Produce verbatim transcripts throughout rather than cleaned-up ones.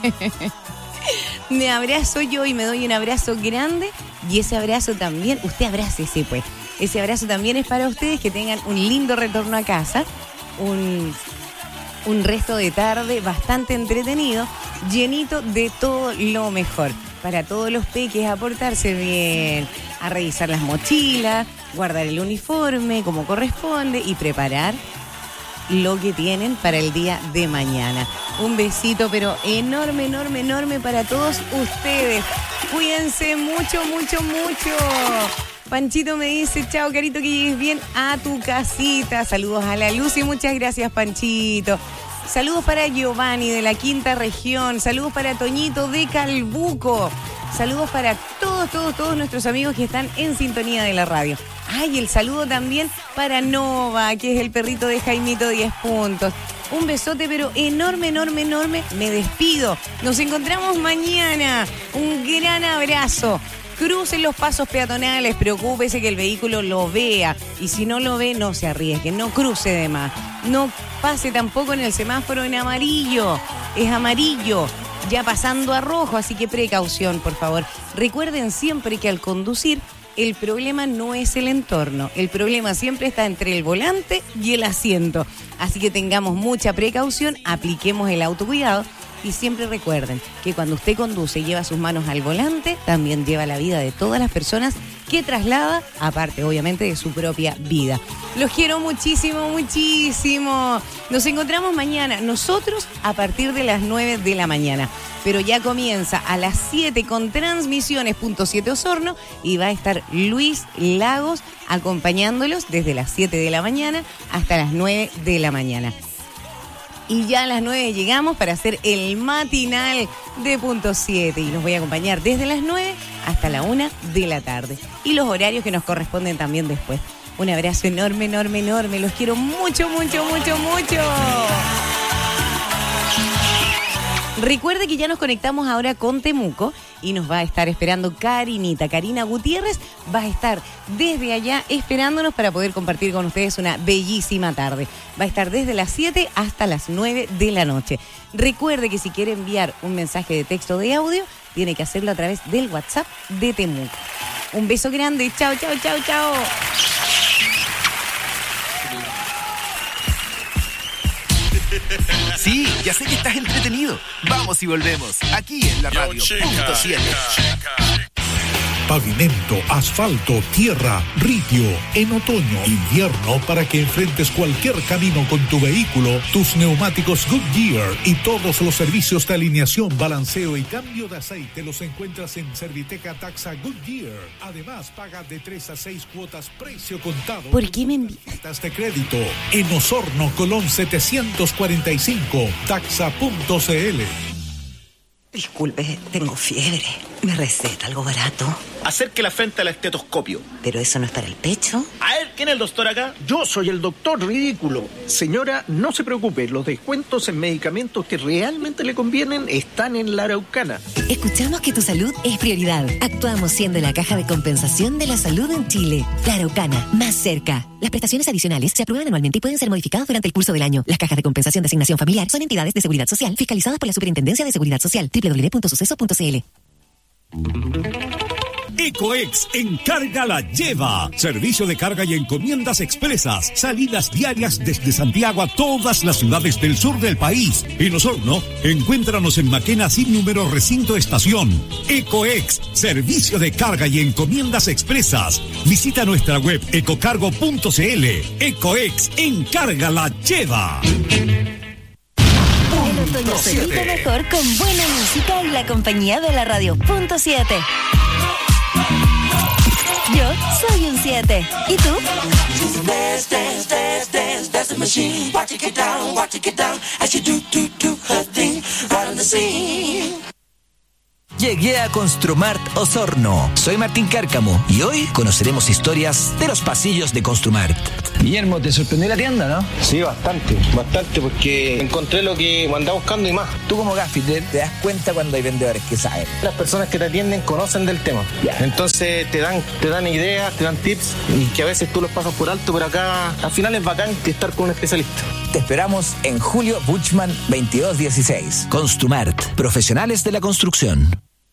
Me abrazo yo y me doy un abrazo grande. Y ese abrazo también, usted abrácese pues. Ese abrazo también es para ustedes, que tengan un lindo retorno a casa. Un, un resto de tarde bastante entretenido, llenito de todo lo mejor. Para todos los peques, a portarse bien, a revisar las mochilas, guardar el uniforme como corresponde y preparar lo que tienen para el día de mañana. Un besito, pero enorme, enorme, enorme para todos ustedes. Cuídense mucho, mucho, mucho. Panchito me dice, chao, Carito, que llegues bien a tu casita. Saludos a la Lucy, muchas gracias, Panchito. Saludos para Giovanni de la Quinta Región. Saludos para Toñito de Calbuco. Saludos para todos, todos, todos nuestros amigos que están en sintonía de la radio. Ay, el saludo también para Nova, que es el perrito de Jaimito diez puntos. Un besote, pero enorme, enorme, enorme. Me despido. Nos encontramos mañana. Un gran abrazo. Crucen los pasos peatonales, preocúpese que el vehículo lo vea. Y si no lo ve, no se arriesgue, no cruce de más. No pase tampoco en el semáforo en amarillo. Es amarillo, ya pasando a rojo, así que precaución, por favor. Recuerden siempre que al conducir, el problema no es el entorno. El problema siempre está entre el volante y el asiento. Así que tengamos mucha precaución, apliquemos el autocuidado. Y siempre recuerden que cuando usted conduce y lleva sus manos al volante, también lleva la vida de todas las personas que traslada, aparte obviamente de su propia vida. Los quiero muchísimo, muchísimo. Nos encontramos mañana, nosotros a partir de las nueve de la mañana. Pero ya comienza a las siete con Transmisiones punto siete Osorno y va a estar Luis Lagos acompañándolos desde las siete de la mañana hasta las nueve de la mañana. Y ya a las nueve llegamos para hacer el matinal de Punto siete. Y los voy a acompañar desde las nueve hasta la una de la tarde. Y los horarios que nos corresponden también después. Un abrazo enorme, enorme, enorme. Los quiero mucho, mucho, mucho, mucho. Recuerde que ya nos conectamos ahora con Temuco y nos va a estar esperando Karinita. Karina Gutiérrez va a estar desde allá esperándonos para poder compartir con ustedes una bellísima tarde. Va a estar desde las siete hasta las nueve de la noche. Recuerde que si quiere enviar un mensaje de texto o de audio, tiene que hacerlo a través del WhatsApp de Temuco. Un beso grande. Chao, chao, chao, chao. Sí, ya sé que estás entretenido. Vamos y volvemos, aquí en la radio Punto siete. Pavimento, asfalto, tierra, ripio. En otoño, invierno, para que enfrentes cualquier camino con tu vehículo, tus neumáticos Goodyear y todos los servicios de alineación, balanceo y cambio de aceite los encuentras en Serviteca Taxa Goodyear. Además, paga de tres a seis cuotas precio contado. ¿Por qué me envías tarjetas de crédito? En Osorno, Colón setecientos cuarenta y cinco, taxa punto cl. Disculpe, tengo fiebre. ¿Me receta algo barato? Acerque la frente al estetoscopio. ¿Pero eso no es para el pecho? A ver, ¿quién es el doctor acá? Yo soy el doctor ridículo. Señora, no se preocupe, los descuentos en medicamentos que realmente le convienen están en la Araucana. Escuchamos que tu salud es prioridad. Actuamos siendo la caja de compensación de la salud en Chile. La Araucana, más cerca. Las prestaciones adicionales se aprueban anualmente y pueden ser modificadas durante el curso del año. Las cajas de compensación de asignación familiar son entidades de seguridad social fiscalizadas por la Superintendencia de Seguridad Social. doble u doble u doble u punto suceso punto c l. Ecoex Encarga la Lleva. Servicio de carga y encomiendas expresas. Salidas diarias desde Santiago a todas las ciudades del sur del país. En Osorno, encuéntranos en Maquena sin número recinto estación. Ecoex, servicio de carga y encomiendas expresas. Visita nuestra web ecocargo punto c l. Ecoex Encarga la Lleva. El otoño se vive mejor con buena música y la compañía de la radio Punto siete. Yo soy un siete. ¿Y tú? Llegué a Construmart Osorno. Soy Martín Cárcamo y hoy conoceremos historias de los pasillos de Construmart. Guillermo, ¿te sorprendió la tienda, no? Sí, bastante, bastante, porque encontré lo que andaba buscando y más. Tú como gaffiter te das cuenta cuando hay vendedores que saben. Las personas que te atienden conocen del tema. Yeah. Entonces te dan, te dan ideas, te dan tips y que a veces tú los pasas por alto, pero acá al final es bacán estar con un especialista. Te esperamos en Julio Buchmann veintidós dieciséis. Construmart, profesionales de la construcción.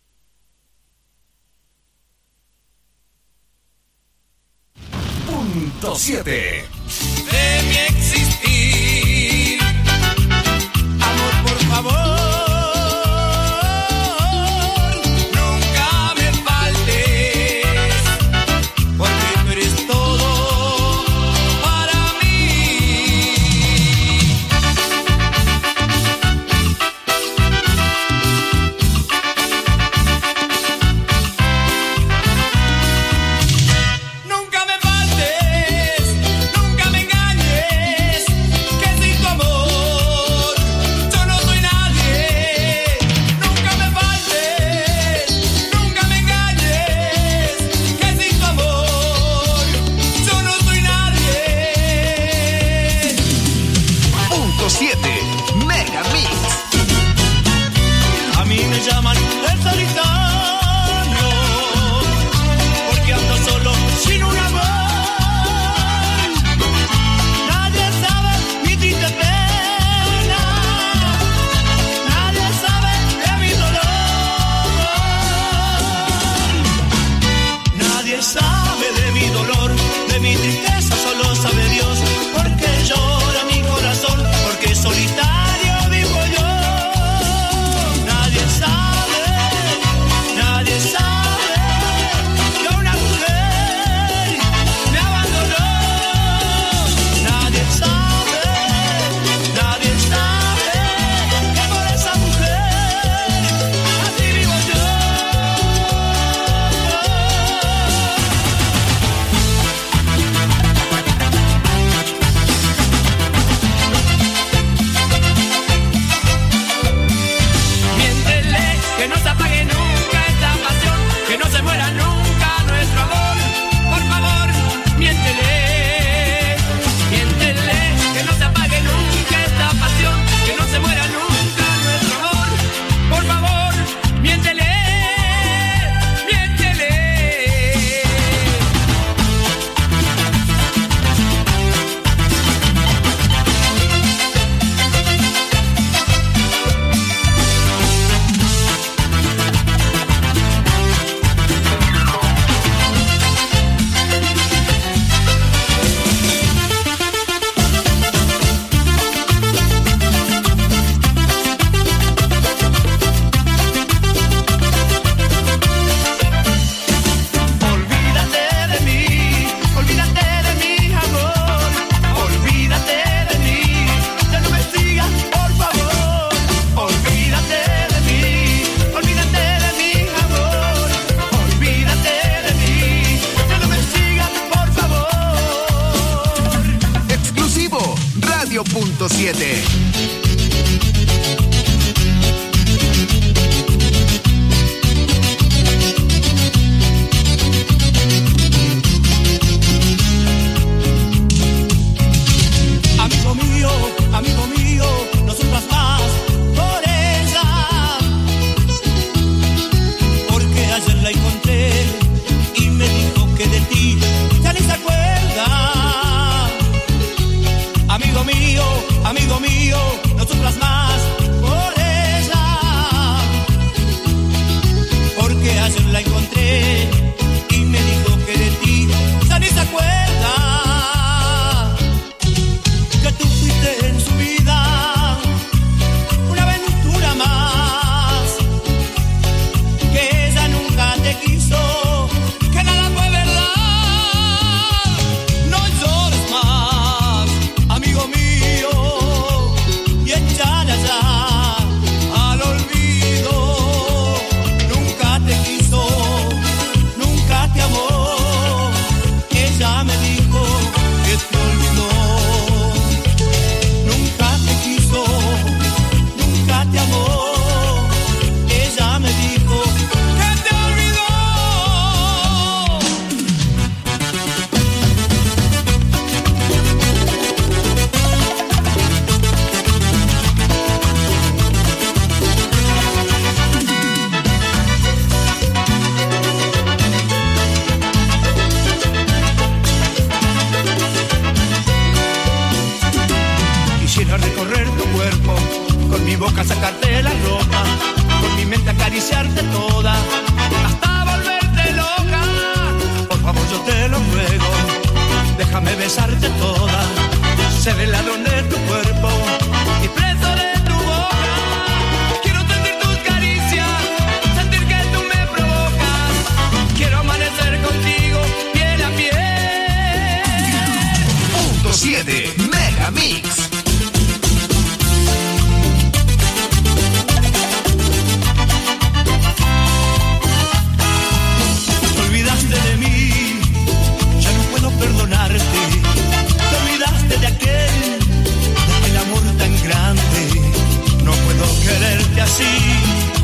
Punto siete. De mi existir, amor, por favor, nunca me faltes, porque tú eres todo para mí. Nunca me faltes, nunca me engañes, que sin tu amor yo no soy nadie. Nunca me faltes, nunca me engañes, que sin tu amor yo no soy nadie. Punto siete. Mega Mix. A mí me llaman el solitario, porque ando solo sin un amor. Nadie sabe mi triste pena, nadie sabe de mi dolor. Nadie sabe de mi dolor, de mi tristeza, solo sabe Dios, porque llora mi corazón, porque solitario vivo yo. Nadie sabe, nadie sabe que una mujer me abandonó. Nadie sabe, nadie sabe que por esa mujer así vivo yo. Miéntele, que no se apague nunca esta pasión, que no se muera nunca nuestro amor. Por favor, miéntele, miéntele, que no se apague nunca esta pasión, que no se muera nunca nuestro amor. Por favor, miéntele, miéntele. Olvídate de mí, olvídate de mi amor, olvídate de mí, ya no me sigas, por favor. Olvídate de mí, olvídate de mi amor, olvídate de mí, ya no me sigas, por favor. Exclusivo. Radio Punto siete. Amigo mío, amigo mío, no sufras más por ella, porque ayer la encontré y me dijo que de ti ya ni se acuerda. Amigo mío, amigo mío,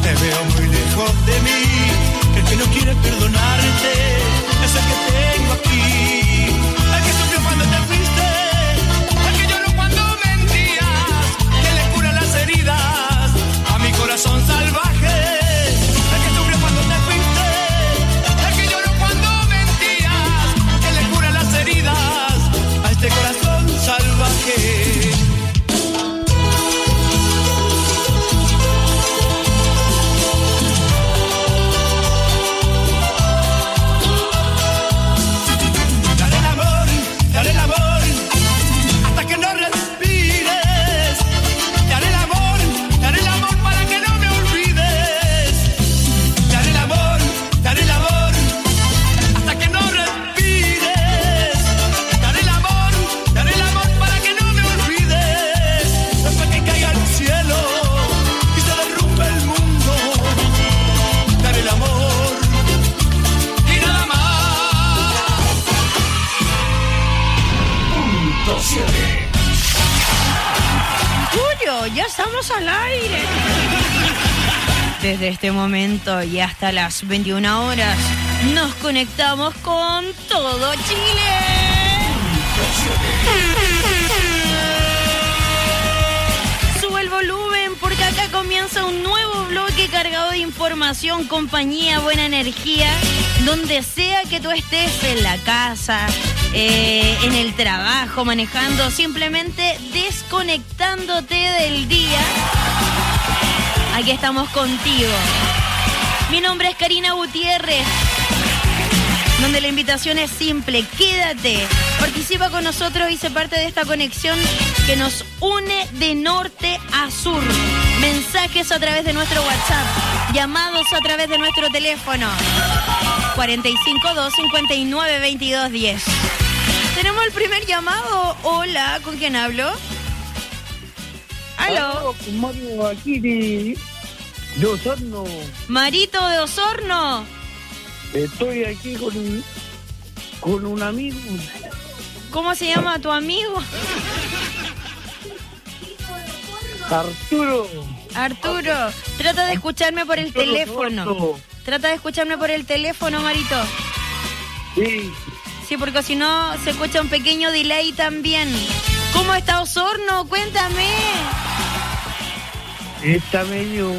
Te veo muy lejos de mí. El que no quiere perdonarte es el que tengo aquí. El que sufrió cuando te fuiste, el que lloró cuando mentías, que le cura las heridas a mi corazón salvaje. El que sufrió cuando te fuiste, el que lloró cuando mentías, que le cura las heridas a este corazón salvaje. Ya estamos al aire. Desde este momento y hasta las veintiuna horas nos conectamos con todo Chile. Sube el volumen porque acá comienza un nuevo bloque cargado de información, compañía, buena energía, donde sea que tú estés, en la casa, Eh, en el trabajo, manejando, simplemente desconectándote del día. Aquí estamos contigo. Mi nombre es Karina Gutiérrez, donde la invitación es simple: quédate, participa con nosotros y sé parte de esta conexión que nos une de norte a sur. Mensajes a través de nuestro WhatsApp, llamados a través de nuestro teléfono cuarenta y cinco, dos cincuenta y nueve, veintidós diez. Tenemos el primer llamado. Hola, ¿con quién hablo? ¿Aló? Con Mario aquí de, de Osorno. Marito de Osorno. Estoy aquí con, con un amigo. ¿Cómo se llama tu amigo? Arturo. Arturo, trata de escucharme por el Arturo teléfono. Torto. Trata de escucharme por el teléfono, Marito. Sí. Sí, porque si no se escucha un pequeño delay también. ¿Cómo está Osorno? Cuéntame. Está medio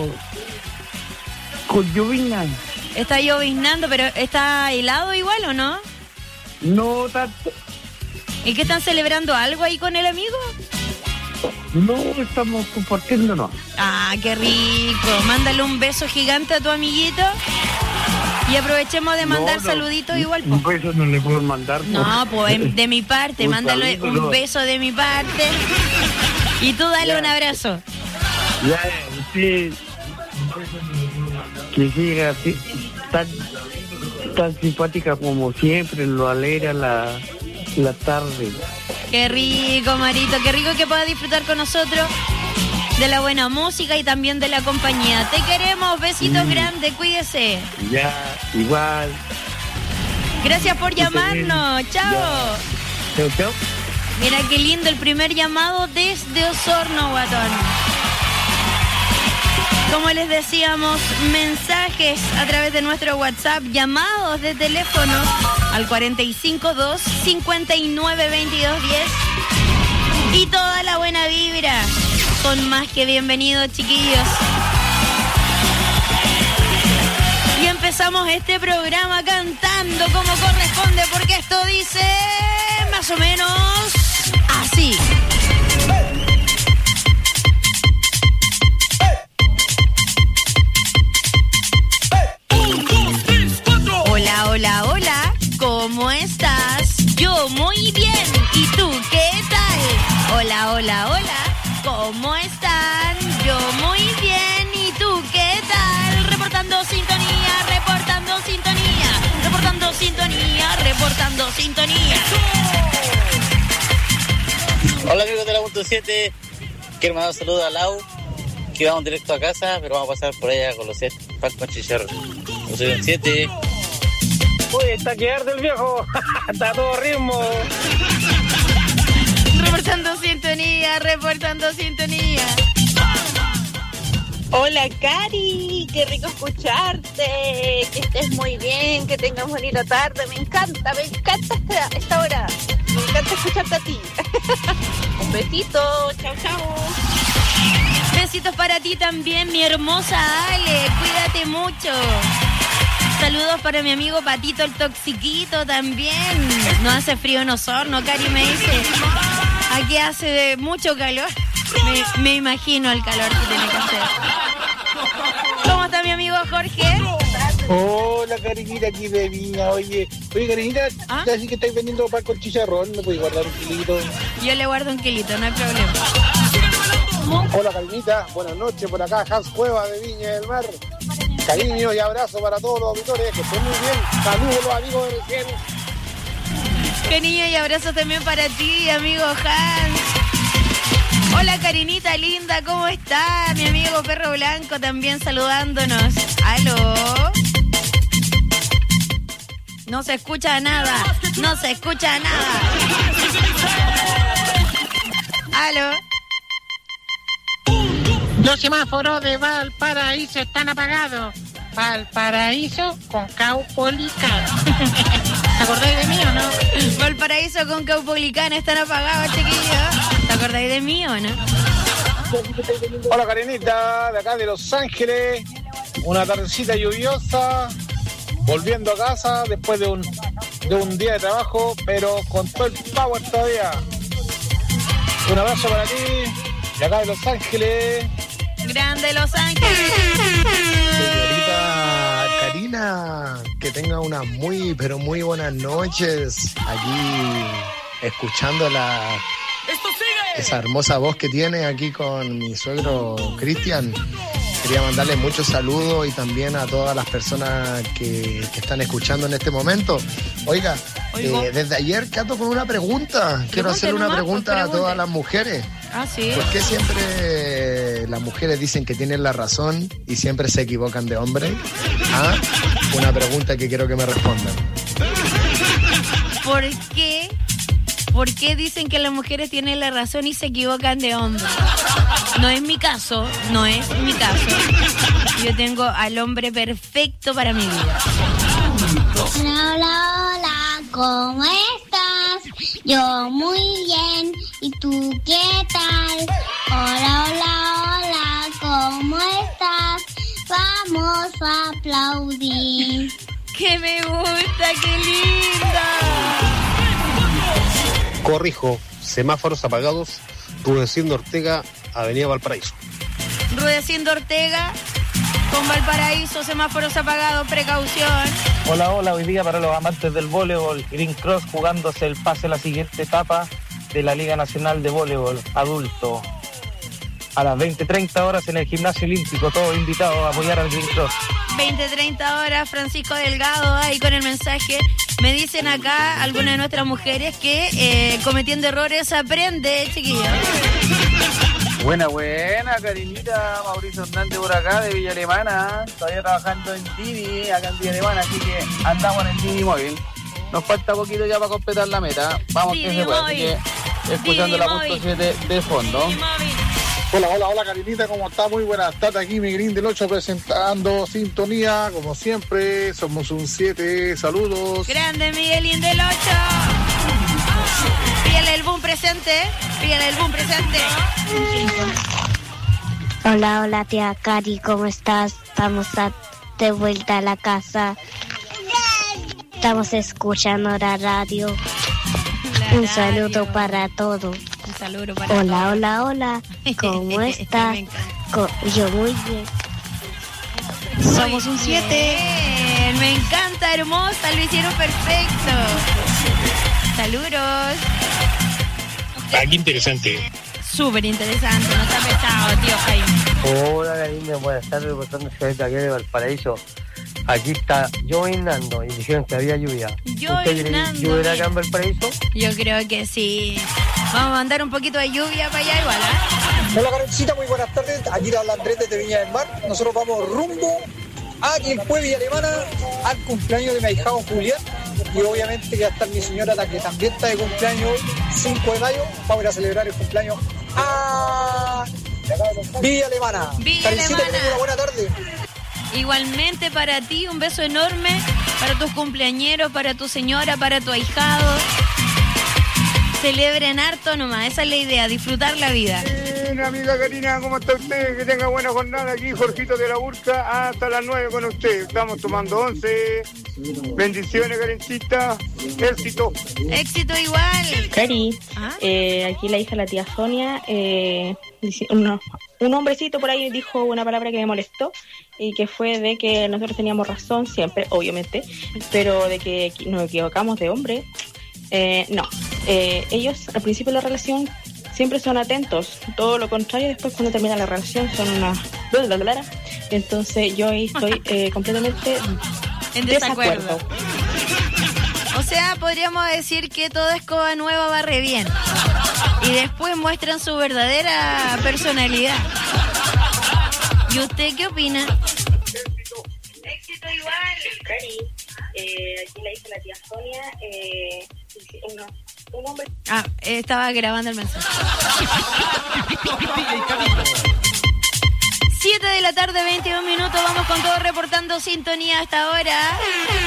con llovizna. Está lloviznando, pero ¿está helado igual o no? No tanto. ¿Y qué están celebrando? ¿Algo ahí con el amigo? No, estamos compartiéndonos. Ah, qué rico. Mándale un beso gigante a tu amiguito. Y aprovechemos de mandar No, no, saluditos igual. Un beso no le puedo mandar. No, pues de mi parte, Un mándale saludo, un no. beso de mi parte. Y tú dale Ya. un abrazo. Ya, sí. Que siga así, tan, tan simpática como siempre, lo alegra la, la tarde. Qué rico, Marito, qué rico que puedas disfrutar con nosotros de la buena música y también de la compañía. Te queremos, besitos Sí. grandes, cuídese. Ya, igual. Gracias por Que esté bien. llamarnos, chao. Chao, chao. Mira qué lindo el primer llamado desde Osorno, guatón. Como les decíamos, mensajes a través de nuestro WhatsApp, llamados de teléfono al cuarenta y cinco, dos cincuenta y nueve, veintidós diez. Y toda la buena vibra. Son más que bienvenidos, chiquillos. Y empezamos este programa cantando como corresponde, porque esto dice más o menos así. Hola, hola, hola, ¿cómo estás? Yo muy bien, ¿y tú qué tal? Hola, hola, hola, ¿cómo están? Yo muy bien, ¿y tú qué tal? Reportando sintonía, reportando sintonía, reportando sintonía, reportando sintonía. Hola amigos de la punto siete, quiero mandar un saludo a Lau, que vamos directo a casa, pero vamos a pasar por allá con los siete, pan con chicharro. Yo soy un siete. Uy, está que arde el viejo. Está a todo ritmo. Reportando sintonía, reportando sintonía. Hola Cari, qué rico escucharte, que estés muy bien, que tengas bonita tarde, me encanta, me encanta esta, esta hora, me encanta escucharte a ti. Un besito, chao, chao. Besitos para ti también, mi hermosa Ale, cuídate mucho. Saludos para mi amigo Patito el Toxiquito también. No hace frío en Osorno, Cari me dice. Aquí hace mucho calor. Me, me imagino el calor que tiene que hacer. ¿Cómo está mi amigo Jorge? Hola, Karinita, aquí de Viña. Oye, oye, Karinita, ¿Ah? ya sí que estáis vendiendo pan con chicharrón, ¿me puedes guardar un kilito? Yo le guardo un kilito, no hay problema. Hola, Karinita, buenas noches, por acá, Hans Cueva de Viña del Mar. Cariño y abrazo para todos los auditores, que estén muy bien. Saludos los amigos del cielo. Cariño y abrazo también para ti, amigo Hans. Hola, Karinita linda, ¿cómo está? Mi amigo Perro Blanco también saludándonos. ¿Aló? No se escucha nada, no se escucha nada. ¿Aló? Los semáforos de Valparaíso están apagados. Valparaíso con Caupolicán. ¿Te acordáis de mí o no? Valparaíso con Caupolicán están apagados, chiquillos. ¿Te acordáis de mí o no? Hola, Karinita, de acá de Los Ángeles. Una tardecita lluviosa, volviendo a casa después de un, de un día de trabajo, pero con todo el power todavía. Un abrazo para ti, de acá de Los Ángeles. Grande Los Ángeles. Señorita Karina, que tenga unas muy, pero muy buenas noches aquí, escuchando la, esa hermosa voz que tiene aquí con mi suegro Cristian. Quería mandarle muchos saludos y también a todas las personas que, que están escuchando en este momento. Oiga, eh, desde ayer quedo con una pregunta. Quiero hacerle una nomás, pregunta pues, a todas las mujeres. Ah, sí. ¿Por qué siempre las mujeres dicen que tienen la razón y siempre se equivocan de hombre? ¿Ah? Una pregunta que quiero que me respondan. ¿Por qué? ¿Por qué dicen que las mujeres tienen la razón y se equivocan de hombre? No es mi caso, no es mi caso. Yo tengo al hombre perfecto para mi vida. Hola, hola, hola, ¿cómo estás? Yo muy bien, ¿y tú qué tal? Hola, hola, hola, ¿cómo estás? Vamos a aplaudir. ¡Que me gusta, qué linda! Corrijo, semáforos apagados, Rudecindo Ortega, Avenida Valparaíso. Rudecindo Ortega, con Valparaíso, semáforos apagados, precaución. Hola, hola, hoy día para los amantes del voleibol, Green Cross jugándose el pase a la siguiente etapa de la Liga Nacional de Voleibol Adulto. A las veinte treinta horas en el Gimnasio Olímpico, todos invitados a apoyar al Green Cross. veinte treinta horas, Francisco Delgado, ahí con el mensaje. Me dicen acá algunas de nuestras mujeres que eh, cometiendo errores aprende, chiquillos. Buena, buena, Karinita, Mauricio Hernández por acá de Villa Alemana, todavía trabajando en Dini, acá en Villa Alemana, así que andamos en el Dini móvil. Nos falta poquito ya para completar la meta, vamos que se puede, así que escuchando la punto siete de fondo. Hola, hola, hola, Karinita, ¿cómo está? Muy buenas tardes, aquí mi Green del ocho presentando sintonía, como siempre, somos un siete, saludos. Grande Miguelín del ocho. Píllale el boom presente, píllale el boom presente. Hola, hola, tía Cari, ¿cómo estás? Estamos a, de vuelta a la casa. Estamos escuchando la radio. La Un radio. saludo para todos. Un saludo para Hola, todos. hola, hola. ¿Cómo estás? Me encanta. Co- Yo muy bien. Somos un siete. Bien, me encanta, hermosa, lo hicieron perfecto. Saludos. Ah, qué interesante. Súper interesante, no está pesado, tío Jaime. Hola, Karina, buenas tardes, reportando ciudad de aquí de Valparaíso. Aquí está llovinando y dijeron que había lluvia. Llovinando. ¿Lloverá acá en Valparaíso? Yo creo que sí. Vamos a mandar un poquito de lluvia para allá igual, ¿eh? Hola, Karencita, muy buenas tardes. Aquí la habla Andrés desde Viña del Mar. Nosotros vamos rumbo a Quilpué, Villa Alemana, al cumpleaños de mi ahijado Julián. Y obviamente que va a estar mi señora, la que también está de cumpleaños hoy, cinco de mayo. Vamos a ir a celebrar el cumpleaños a Villa Alemana. Villa Karencita, Alemana. que tenga una buena tarde. Igualmente para ti, un beso enorme, para tus cumpleañeros, para tu señora, para tu ahijado. Celebren harto nomás, esa es la idea, disfrutar la vida. Bien, amiga Karina, ¿cómo está usted? Que tenga buena jornada aquí, Jorgito de la Burca, hasta las nueve con usted. Estamos tomando once. Bendiciones, Karencita. Éxito. Éxito igual. Cari, ¿Ah? eh, aquí la hija de la tía Sonia, eh, dice- no, un hombrecito por ahí dijo una palabra que me molestó y que fue de que nosotros teníamos razón siempre, obviamente, pero de que equi- nos equivocamos de hombre. Eh, no, eh, ellos al principio de la relación siempre son atentos, todo lo contrario después cuando termina la relación son una... Entonces yo ahí estoy eh, completamente En desacuerdo. O sea, podríamos decir que toda escoba nueva barre bien. Y después muestran su verdadera personalidad. ¿Y usted qué opina? Éxito igual. Cari, eh, aquí la hija la tía Sonia, eh, dice- no, un hombre... Ah, eh, estaba grabando el mensaje. siete de la tarde, veintidós minutos. Vamos con todo reportando sintonía hasta ahora.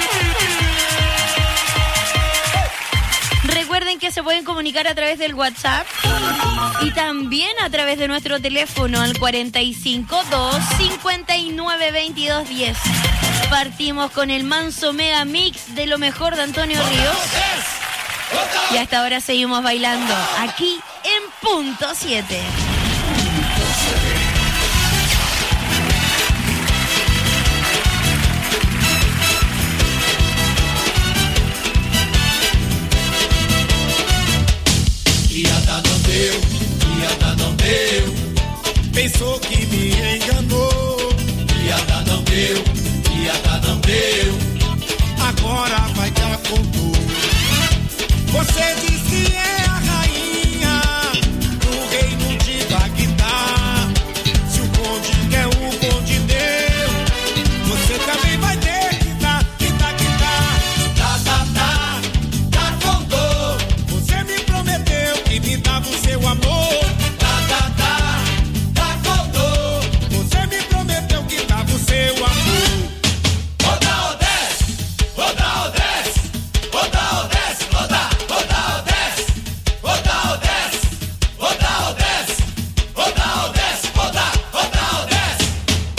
Recuerden que se pueden comunicar a través del WhatsApp y también a través de nuestro teléfono al cuarenta y cinco, dos, cincuenta y nueve, veintidós, diez. Partimos con el manso mega mix de lo mejor de Antonio Ríos. Y hasta ahora seguimos bailando aquí en Punto siete. Piada não deu, piada não deu. Pensou que me enganou. Piada não deu, piada não deu. Agora vai dar com tudo. Você diz que é a rainha do reino de Bagdá. Se o conde quer o conde deu, você também vai ter que dar, que dar, que dar. Tá, tá, tá, tá com dor. Você me prometeu que me dava o seu amor. Tá, tá, tá, tá com dor. Você me prometeu que dava o seu amor. Roda, desce, roda, desce, roda, desce, roda, roda, desce, roda, desce, roda, desce, roda, desce, roda, roda, desce.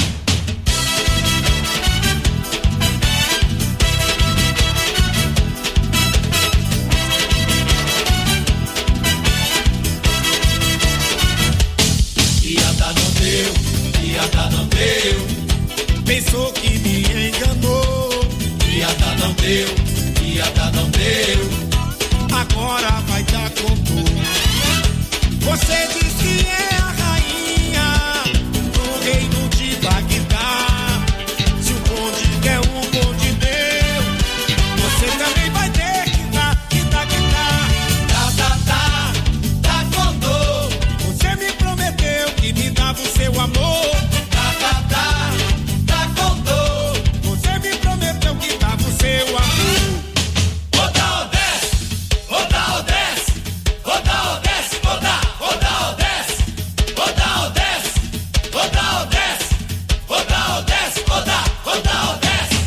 Piada não deu, piada não deu. Pensou que me enganou. Piada não deu, piada não deu. Agora vai dar com tudo. Você diz que é a rainha do reino de Bagdá. Se o conde quer o conde deu, você também vai ter que dar, que dar, que dar. Tá, tá, tá, tá com dor. Você me prometeu que me dava o seu amor. Tá, tá, tá, tá com dor. Você me prometeu que dava o seu amor. Roda, desce, roda, desce, roda, desce, roda, roda, desce, roda, desce, roda, desce, roda, desce, roda, roda, desce.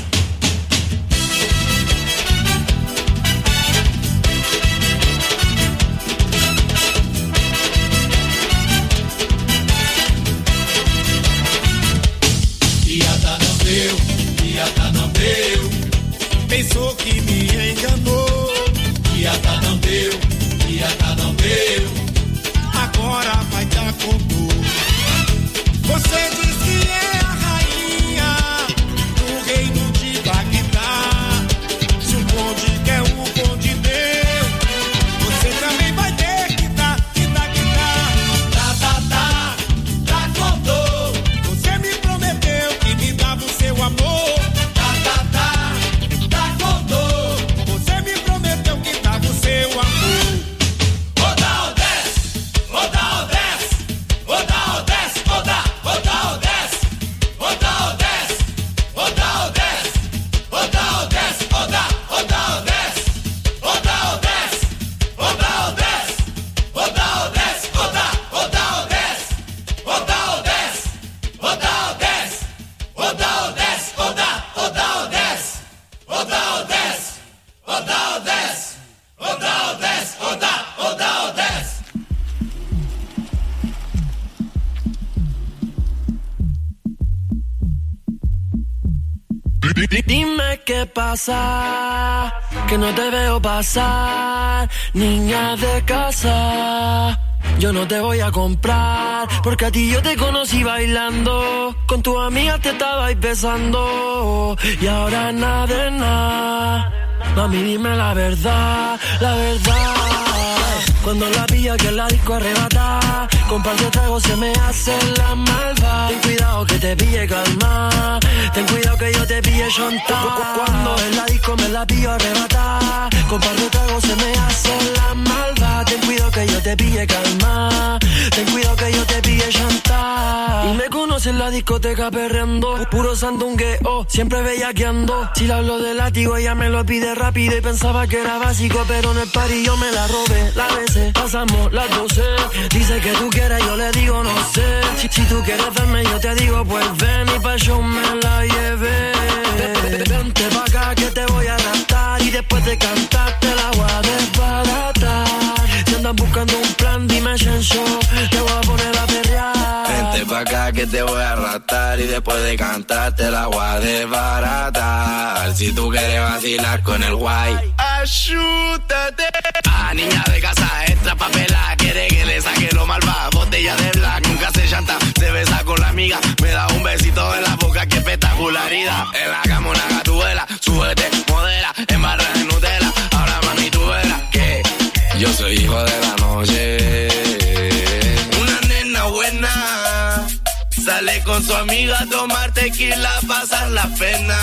Piada não deu, piada não deu. Pensou que me enganou. Piada não deu, piada não deu. Agora vai dar com tudo. Você diz que é a rainha do reino de Bagdá. Se o conde quer o conde deu, você também vai ter que dar, que dar, que dar. Tá, tá, tá, tá com dor. Você me prometeu que me dava o seu amor. Tá, tá, tá, tá com dor. Você me prometeu que dava o seu amor. Roda, oda, oda, odes, oda, odes, oda, odes, oda, odes, oda, oda, odes. Dime qué pasa, que no te veo pasar, niña de casa. Yo no te voy a comprar, porque a ti yo te conocí bailando, con tus amigas te estabais besando, y ahora nada de nada. Mami, dime la verdad, la verdad. Cuando la pillo que en la disco arrebata, con par de tragos se me hace la malva. Ten cuidado que te pille calma, ten cuidado que yo te pille chonta. Cuando en la disco me la pillo arrebata, con par de tragos se me hace la malva. Ten cuidado que yo te pille calma, ten cuidado que yo te pille chonta. Y me conoce en la discoteca perreando, puro sandungueo, siempre bellaqueando. Si le hablo de látigo ella me lo pide rápido, y pensaba que era básico, pero en el party yo me la robé. La veces pasamos las doce, dice que tú quieres, yo le digo no sé. Si, si tú quieres verme yo te digo pues ven, y pa' show me la llevé. Vente pa' acá que te voy a raptar, y después de cantar te la voy a desbaratar. Si andas buscando un plan dime Shencho, te voy a poner a perrear. Vente pa' acá que te voy a raptar, y después de cantar te la voy a desbaratar. Si tú quieres vacilar con el guay, ayúdate. Ah, niña de casa, extra papela, quiere que le saque lo malva. Botella de black, nunca se llanta, se besa con la amiga, me da un besito en la boca, qué espectacularidad. En la cama una gatubela, súbete, modela, embarra en Nutella. Ahora mami tú verás que yo soy hijo de la noche. Una nena buena sale con su amiga a tomar tequila, pasar la pena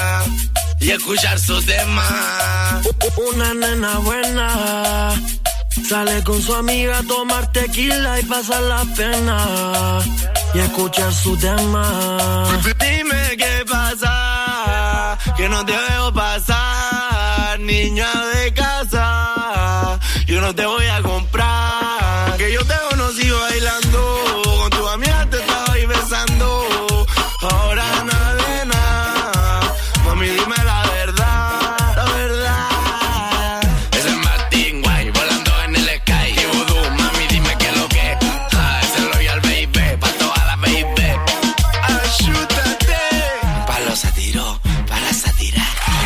y escuchar su tema. Una nena buena sale con su amiga a tomar tequila y pasar la pena y escuchar su tema. Dime qué pasa, que no te veo pasar, niña de casa. Yo no te voy a comprar, que yo te conocí bailando, con tu amiga te estaba ahí besando. Ahora nada de nada, mami dime la verdad, la verdad. Ese es Martín Guay, volando en el sky. Y Voodoo, mami dime qué es lo que. Ah, ese es Loyal Baby, pa' toda la baby. Ayúdate. Pa' los satiró, para satirar.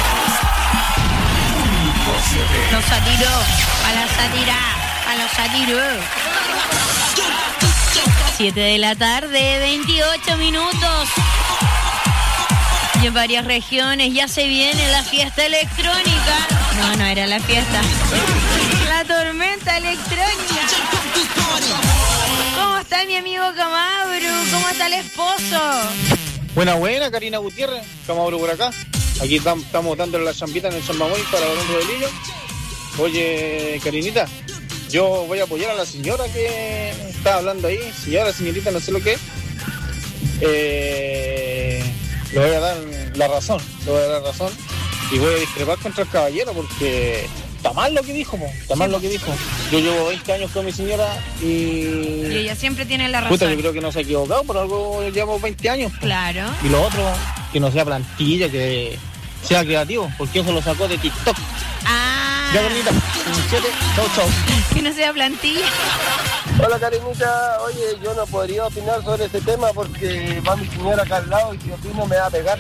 Los satiró, a la sátira, a los satiró. siete de la tarde, veintiocho minutos. Y en varias regiones ya se viene la fiesta electrónica. No, no era la fiesta. La tormenta electrónica. ¿Cómo está mi amigo Camabru? ¿Cómo está el esposo? Buena, buena, Karina Gutiérrez, Camabro por acá. Aquí tam, estamos dándole la champita en el San Manuel para Don Rodelillo. Oye, Karinita, yo voy a apoyar a la señora que está hablando ahí. Señora, señorita, no sé lo que es. Eh, le voy a dar la razón, le voy a dar la razón. Y voy a discrepar contra el caballero porque está mal lo que dijo, po, está mal lo que dijo. Yo llevo veinte años con mi señora y... Y ella siempre tiene la razón. Puta, yo creo que no se ha equivocado, por algo llevamos veinte años. Po. Claro. Y lo otro, que no sea plantilla, que sea creativo, porque eso lo sacó de TikTok. Ah. Ya, bonita. Chau, chau. Que no sea plantilla. Hola, Karinita. Oye, yo no podría opinar sobre este tema porque va mi señora acá al lado y si opino me va a pegar.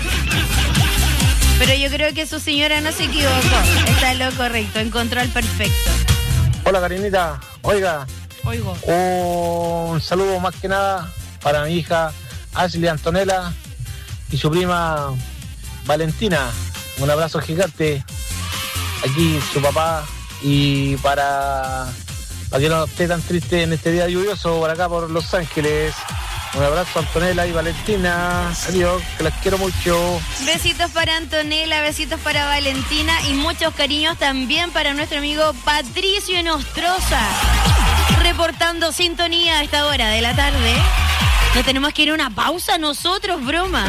Pero yo creo que su señora no se equivocó. Está en lo correcto, encontró el perfecto. Hola, Karinita. Oiga. Oigo. Un saludo más que nada para mi hija Ashley Antonella y su prima Valentina. Un abrazo gigante. Aquí su papá. Y para, para que no esté tan triste en este día lluvioso por acá por Los Ángeles. Un abrazo a Antonella y Valentina. Adiós, que las quiero mucho. Besitos para Antonella, besitos para Valentina y muchos cariños también para nuestro amigo Patricio Nostroza. Reportando sintonía a esta hora de la tarde. ¿No tenemos que ir a una pausa nosotros, broma?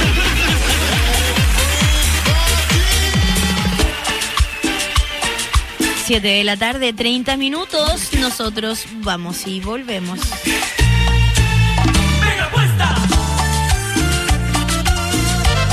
siete de la tarde, treinta minutos. Nosotros vamos y volvemos. ¡Venga, puesta!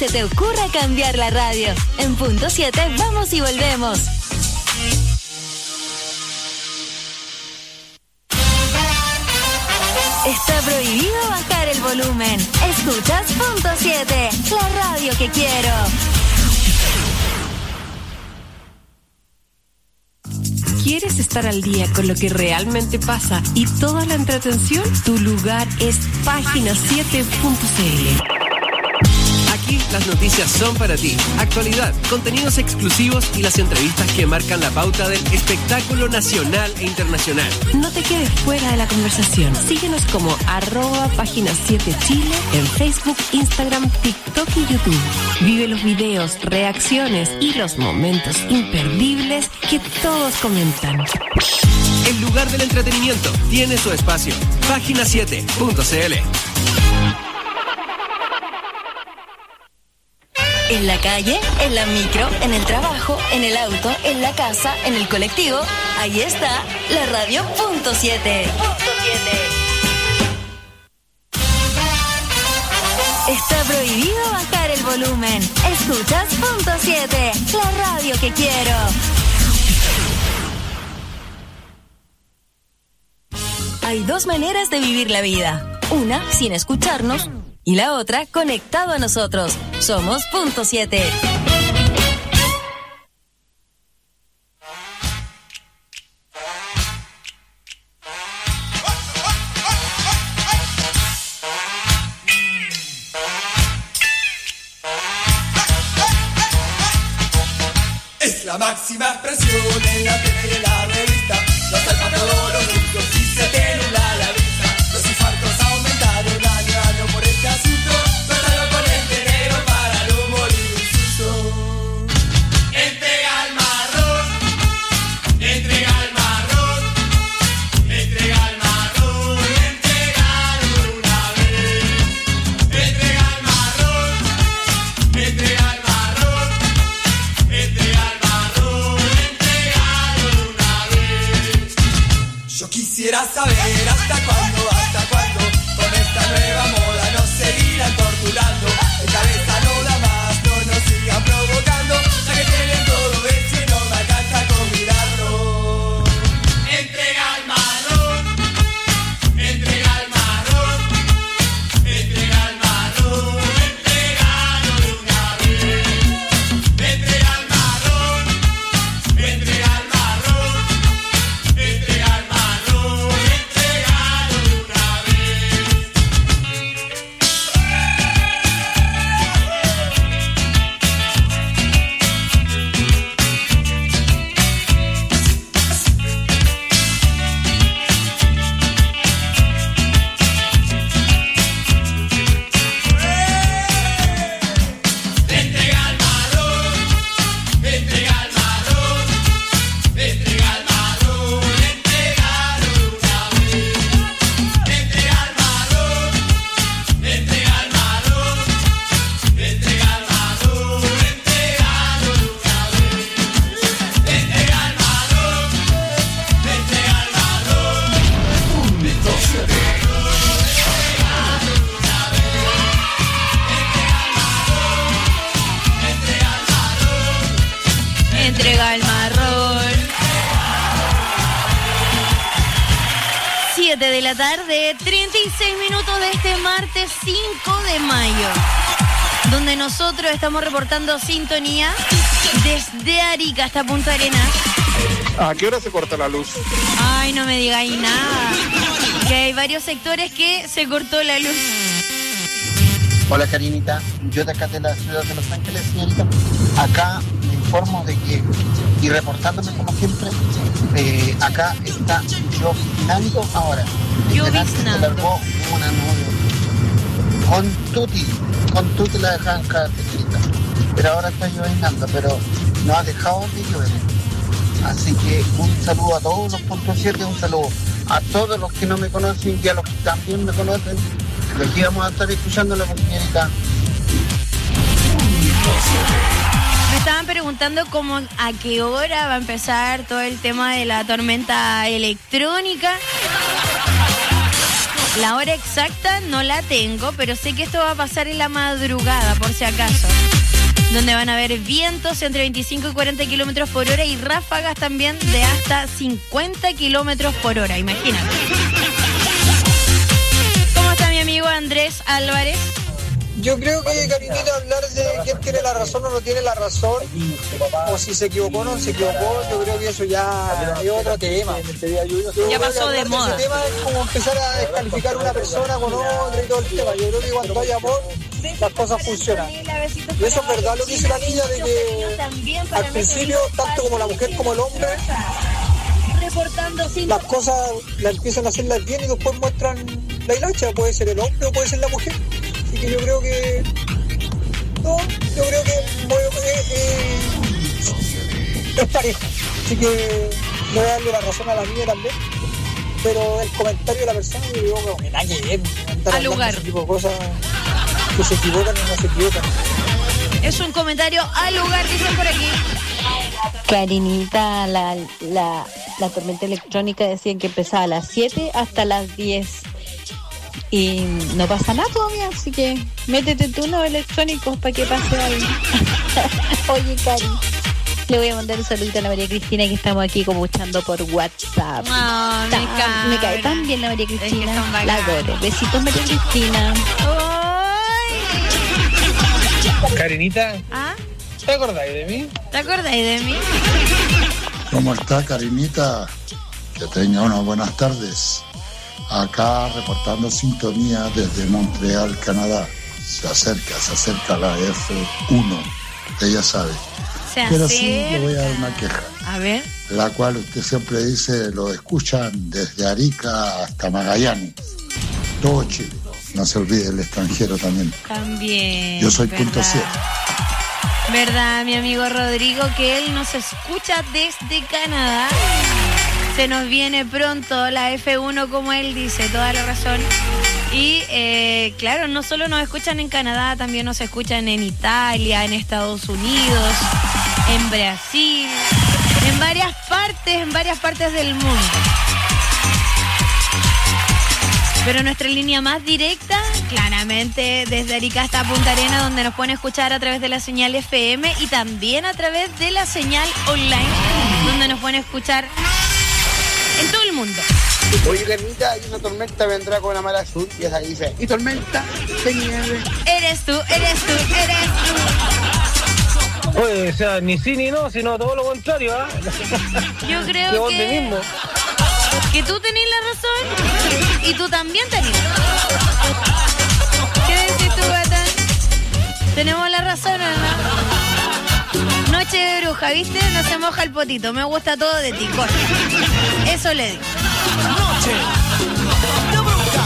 te ocurra cambiar la radio. En punto siete vamos y volvemos. Está prohibido bajar el volumen. Escuchas punto siete, la radio que quiero. ¿Quieres estar al día con lo que realmente pasa y toda la entretención? Tu lugar es página siete punto c l. Aquí las noticias son para ti. Actualidad, contenidos exclusivos y las entrevistas que marcan la pauta del espectáculo nacional e internacional. No te quedes fuera de la conversación. Síguenos como arroba página siete Chile en Facebook, Instagram, TikTok y YouTube. Vive los videos, reacciones y los momentos imperdibles que todos comentan. El lugar del entretenimiento tiene su espacio. página siete punto c l. En la calle, en la micro, en el trabajo, en el auto, en la casa, en el colectivo, ahí está la radio punto siete. Punto siete. Está prohibido bajar el volumen. Escuchas punto siete, la radio que quiero. Hay dos maneras de vivir la vida. Una, sin escucharnos, y la otra, conectado a nosotros. Somos punto siete. Es la máxima expresión en la tele y en la revista. Los salvadores ricos y se te nubla la vista. Los infartos aumentaron año a año por este asunto. Trátalo con el tenero para no morir de susto. Entrega el marrón, entrega el marrón, entrega el marrón, entregalo una vez. Entrega el marrón, entrega el marrón, entrega el marrón, entregalo una vez. Yo quisiera saber hasta cuándo, hasta cuándo, con esta nueva moda nos seguirán torturando. De cabeza no da más, no nos sigan provocando, ya que tienen todo hecho y no me alcanza con mirarlo. Entrega el marrón, entrega el marrón, entrega el marrón, entregalo de una vez. Entrega el marrón, entrega el marrón, entrega el marrón, entregalo de una vez. Entrega el marrón, entrega el marrón, entrega el marrón, entregalo de una vez. Entrega el marrón, entrega el marrón, entrega el marrón, entregalo de una vez. Entrega el marrón, entrega el marrón, punto siete. Entrega el marrón. siete de la tarde, treinta y seis minutos de este martes cinco de mayo, donde nosotros estamos reportando sintonía desde Arica hasta Punta Arenas. ¿A qué hora se corta la luz? Ay, no me digáis nada. Que hay varios sectores que se cortó la luz. Hola Karinita, yo de acá de la ciudad de Los Ángeles, señorita. Acá me informo de que, y reportándome como siempre, eh, acá está lloviznando ahora. Lloviznando. Se largó una nube. Con tuti, con tuti la dejan caer, señorita. Pero ahora está lloviznando, pero no ha dejado de llover. Así que un saludo a todos los puntos siete, un saludo a todos los que no me conocen y a los que también me conocen. Aquí vamos a estar escuchándolo, señorita. Me estaban preguntando cómo a qué hora va a empezar todo el tema de la tormenta electrónica. La hora exacta no la tengo, pero sé que esto va a pasar en la madrugada, por si acaso. Donde van a haber vientos entre veinticinco y cuarenta kilómetros por hora y ráfagas también de hasta cincuenta kilómetros por hora, imagínate. ¿Cómo está mi amigo Andrés Álvarez? Yo creo que, Karinita, hablar de quién tiene la razón o no tiene la razón, o si se equivocó o no se equivocó, yo creo que eso ya es otro tema. Ya pasó de moda. Ese tema es como empezar a descalificar a una persona con otra y todo el tema. Yo creo que cuando hay amor, las cosas funcionan. Y eso es verdad lo que dice la niña, de que al principio, tanto como la mujer como el hombre, las cosas las empiezan a hacerlas bien y después muestran la hilacha. Puede ser el hombre o puede ser la mujer. Así que yo creo que... No, yo creo que eh, eh, es pareja. Así que le voy a darle la razón a la niña también. Pero el comentario de la persona, yo digo que nada que ver. Al lugar. Ese tipo de cosas que se equivocan y no se equivocan. Es un comentario al lugar, dicen por aquí. Karinita, la, la, la tormenta electrónica decían que empezaba a las siete hasta las diez. Y no pasa nada todavía, así que métete tú unos electrónicos para que pase algo. Oye, Cari, le voy a mandar un saludito a la María Cristina, que estamos aquí como escuchando por WhatsApp. Oh, me, Ta- me cae tan bien la María Cristina. Es que la adoro. Besitos, María Cristina. Oh. Karinita, ¿Ah? ¿te acordáis de mí? ¿Te acordáis de mí? ¿Cómo está, Karinita? Que tenga unas buenas tardes. Acá reportando sintonía desde Montreal, Canadá. Se acerca, se acerca la F uno, ella sabe. Se Pero acerca. sí le voy a dar una queja. A ver. La cual usted siempre dice, lo escuchan desde Arica hasta Magallanes. Todo Chile. No se olvide el extranjero también. También. Yo soy ¿verdad? punto siete. ¿Verdad, mi amigo Rodrigo? Que él nos escucha desde Canadá. Se nos viene pronto la F uno, como él dice, toda la razón. Y eh, claro, no solo nos escuchan en Canadá, también nos escuchan en Italia, en Estados Unidos, en Brasil, en varias partes, en varias partes del mundo. Pero nuestra línea más directa, claramente desde Arica hasta Punta Arenas, donde nos pueden escuchar a través de la señal F M y también a través de la señal online, donde nos pueden escuchar en todo el mundo. Oye, Carnita, y una tormenta vendrá con la mala azul y esa dice, y tormenta de nieve. Eres tú, eres tú, eres tú. Oye, o sea, ni sí ni no, sino todo lo contrario, ¿ah? Yo creo que... mismo. que tú tenés la razón y tú también tenés. ¿Qué decís tú, Gatán? ¿Tenemos la razón o no? Noche de bruja, ¿viste? No se moja el potito. Me gusta todo de ti, corta. Eso le digo. Noche de bruja.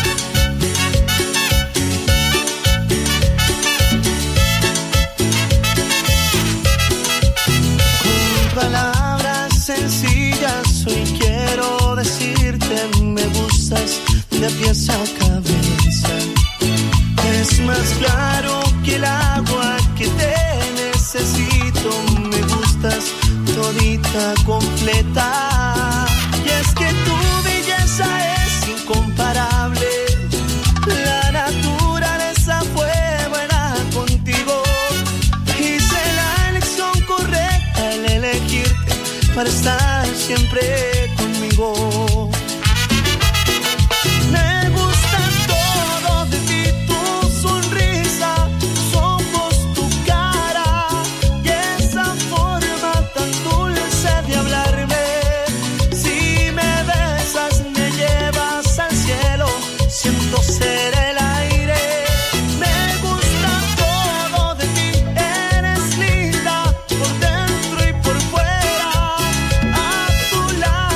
Con palabras sencillas hoy quiero decirte, me gustas de pies a cabeza. Es más claro que el agua que te necesito, me gustas todita completa. Y es que tu belleza es incomparable, la naturaleza fue buena contigo. Hice la elección correcta al elegirte para estar siempre conmigo. Me gusta todo de ti, tu sonrisa, tus ojos, tu cara y esa forma tan dulce de hablarme. Si me besas, me llevas al cielo, siento ser el aire. Me gusta todo de ti, eres linda por dentro y por fuera. A tu lado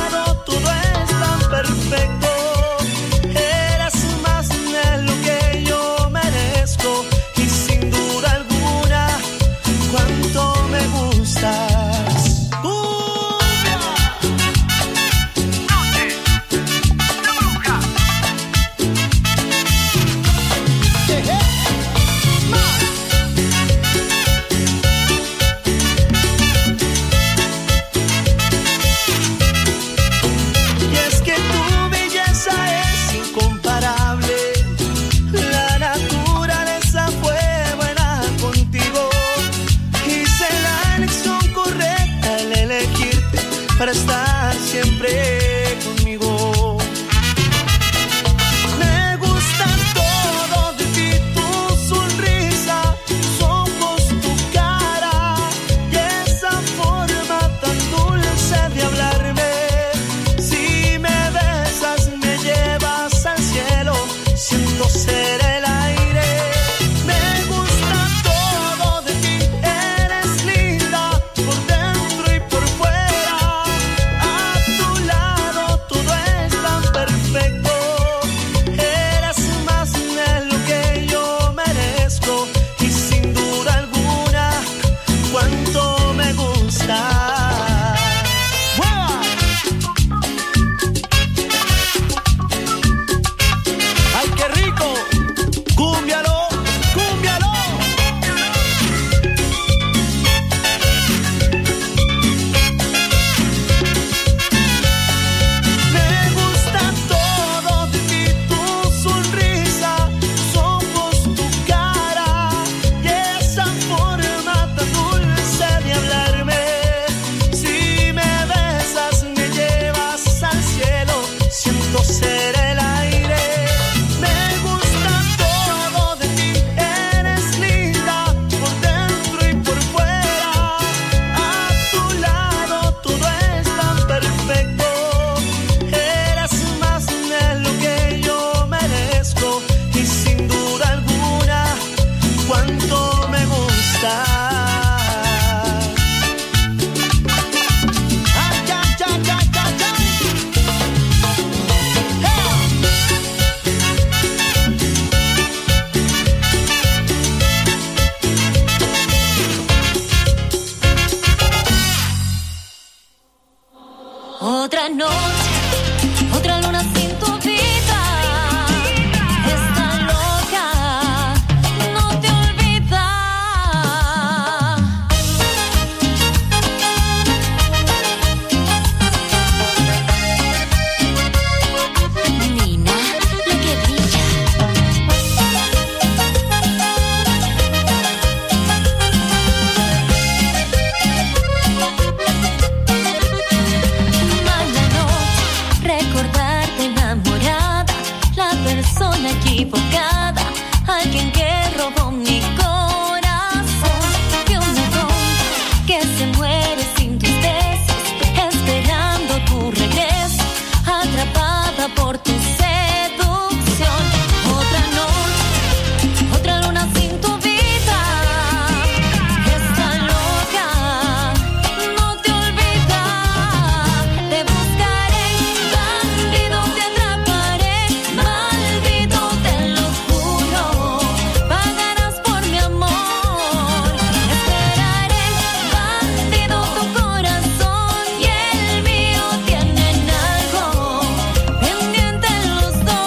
loca por tu seducción. Otra noche, otra luna sin tu vida. Esta loca no te olvida. Te buscaré, bandido, te atraparé. Maldito, te lo juro. Pagarás por mi amor. Esperaré, bandido, tu corazón y el mío tienen algo pendiente los dos.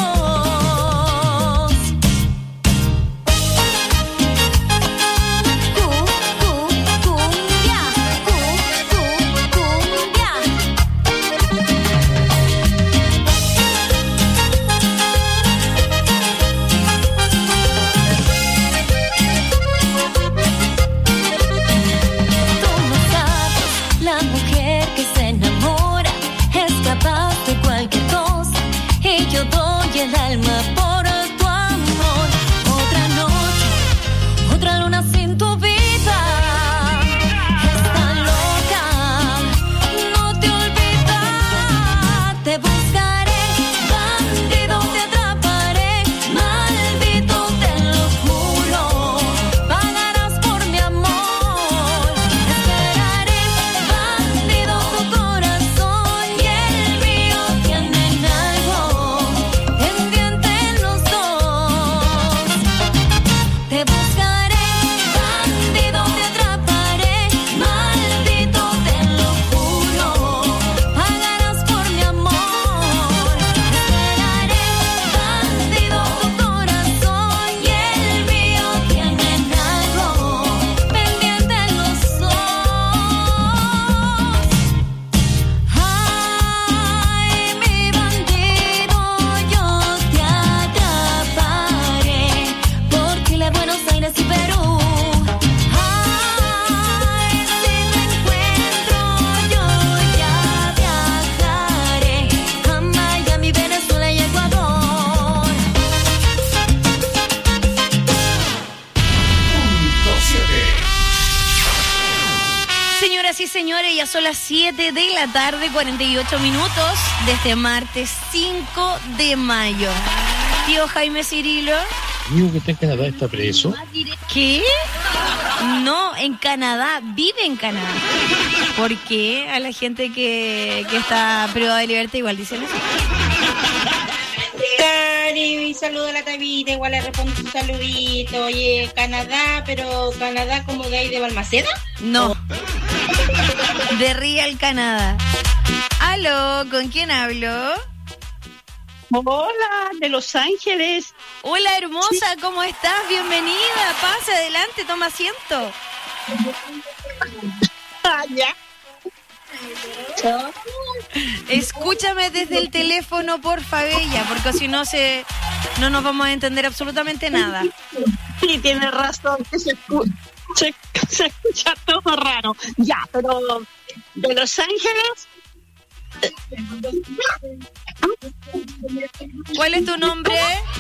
Cu, cu, cumbia, cu, cu, cumbia. Tú no sabes, la mujer que se enamora es capaz de cualquier cosa y yo doy el alma por tu amor. Otra noche, otra luna sin tu vida. Esta loca no te olvida. Te buscaré, bandido, te atraparé. Maldito, te lo juro. Pagarás por mi amor. Esperaré, bandido, tu corazón y el mío tienen algo pendiente los dos. Te buscaré, bandido, te atraparé. Maldito, te lo juro. Pagarás por mi amor. Esperaré, bandido, tu corazón y el mío tienen algo pendiente los dos. Ay, mi bandido, yo te atraparé por Chile, Buenos Aires y Perú. Ay, si te encuentro, yo ya viajaré a Miami, Venezuela y Ecuador. Señoras y señores, ya son las siete de la tarde, cuarenta y ocho minutos de este martes cinco de mayo. Tío Jaime Cirilo. Digo que está en Canadá, está preso. ¿Qué? No, en Canadá, vive en Canadá. ¿Por qué a la gente que, que está privada de libertad igual dicen eso? Cari, saludo a la Tabita, igual le respondo un saludito. Oye, Canadá, pero Canadá como de ahí de Balmaceda. No. De Real, Canadá. Aló, ¿con quién hablo? Hola, de Los Ángeles. Hola, hermosa, ¿cómo estás? Bienvenida, pase adelante, toma asiento. Ah, ya. Escúchame desde el teléfono, porfa, bella, porque si no se, no nos vamos a entender absolutamente nada. Sí, tienes razón, que se, escu- se, se escucha todo raro. Ya, pero de Los Ángeles. ¿Cuál es tu nombre?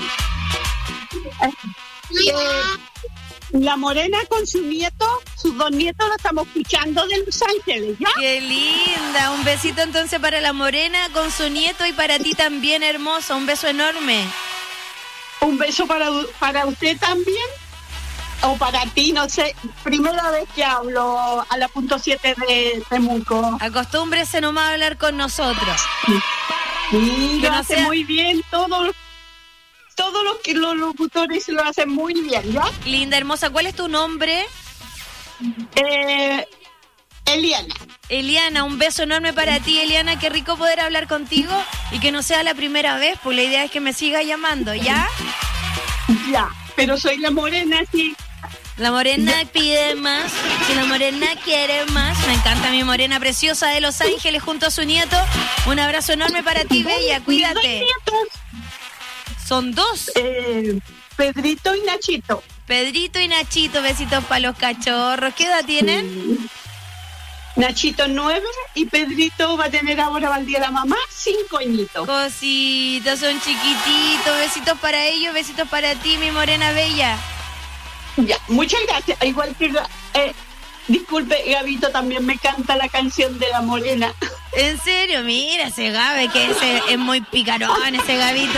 Eh, la Morena con su nieto, sus dos nietos lo estamos escuchando de Los Ángeles, ¿ya? Qué linda, un besito entonces para la Morena con su nieto y para ti también, hermosa, un beso enorme. Un beso para, para usted también, o para ti, no sé, primera vez que hablo a la punto siete de Temuco. Acostúmbrese nomás a hablar con nosotros. Sí, que lo no hace sea... muy bien, todos todos los que los locutores lo hacen muy bien, ¿ya? Linda, hermosa, ¿cuál es tu nombre? Eh, Eliana. Eliana, un beso enorme para ti, Eliana, qué rico poder hablar contigo y que no sea la primera vez, pues la idea es que me siga llamando, ¿ya? Ya, pero soy la Morena, sí. La Morena pide más, si la Morena quiere más. Me encanta mi Morena preciosa de Los Ángeles junto a su nieto. Un abrazo enorme para ti, bella, cuídate. ¿Son dos? Eh, Pedrito y Nachito. Pedrito y Nachito, besitos para los cachorros. ¿Qué edad tienen? Sí. Nachito nueve y Pedrito va a tener ahora, va el día de la mamá, cinco añitos. Cositos, son chiquititos. Besitos para ellos, besitos para ti, mi Morena bella. Ya, muchas gracias. Igual que, eh, disculpe, Gabito, también me canta la canción de la Morena. En serio, mira ese Gabe, que ese es muy picarón, ese Gabito.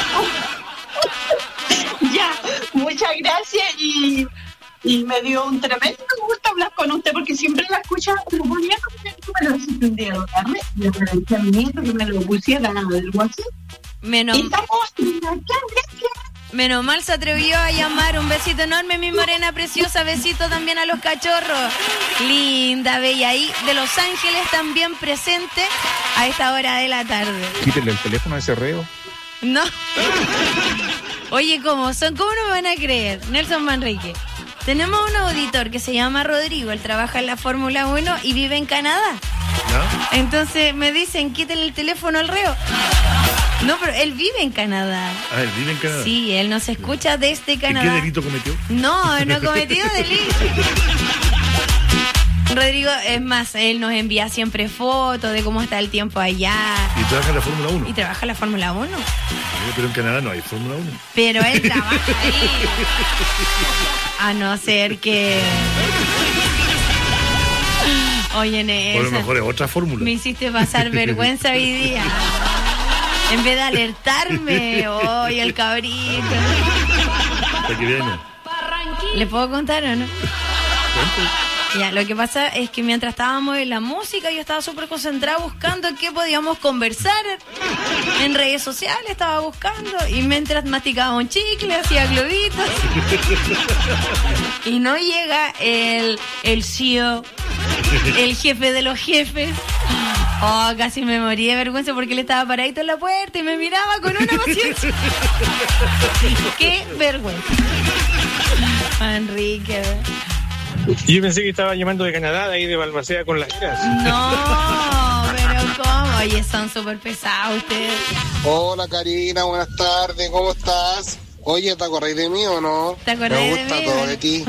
Ya, muchas gracias y, y me dio un tremendo gusto hablar con usted porque siempre la escuchaba, pero ponía como que me lo sorprendía de la red, yo le decía a mi nieto que me lo pusiera del WhatsApp. Menos, y estamos gracias. Menos mal se atrevió a llamar. Un besito enorme, mi morena preciosa. Besito también a los cachorros. Linda, bella. Ahí de Los Ángeles también presente a esta hora de la tarde. Quítenle el teléfono a ese reo. No. Oye, ¿cómo son? ¿Cómo no me van a creer? Nelson Manrique. Tenemos un auditor que se llama Rodrigo. Él trabaja en la Fórmula uno y vive en Canadá. ¿No? Entonces me dicen, quítenle el teléfono al reo. No, pero él vive en Canadá. Ah, él vive en Canadá. Sí, él nos escucha desde Canadá. ¿Y qué delito cometió? No, no ha cometido delito. Rodrigo, es más, él nos envía siempre fotos de cómo está el tiempo allá. ¿Y trabaja en la Fórmula uno? Y trabaja en la Fórmula uno. Pero en Canadá no hay Fórmula uno. Pero él trabaja ahí. A no ser que... Oye, Nessa, por lo mejor es otra fórmula. Me hiciste pasar vergüenza hoy día. En vez de alertarme, oye, el cabrito. ¿Para qué viene? ¿Le puedo contar o no? Ya, lo que pasa es que mientras estábamos en la música, yo estaba súper concentrada buscando qué podíamos conversar en redes sociales, estaba buscando, y mientras masticaba un chicle, hacía globitos. Y no llega el, el C E O, el jefe de los jefes. Oh, casi me morí de vergüenza porque él estaba paradito en la puerta y me miraba con una paciencia. ¡Qué vergüenza! Enrique. Yo pensé que estaba llamando de Canadá, de ahí de Balmaceda con las Heras. No, pero ¿cómo? Oye, son súper pesados ustedes. Hola, Karina, buenas tardes, ¿cómo estás? Oye, ¿te acordás de mí o no? ¿Te acordás de mí? Me gusta todo de ti.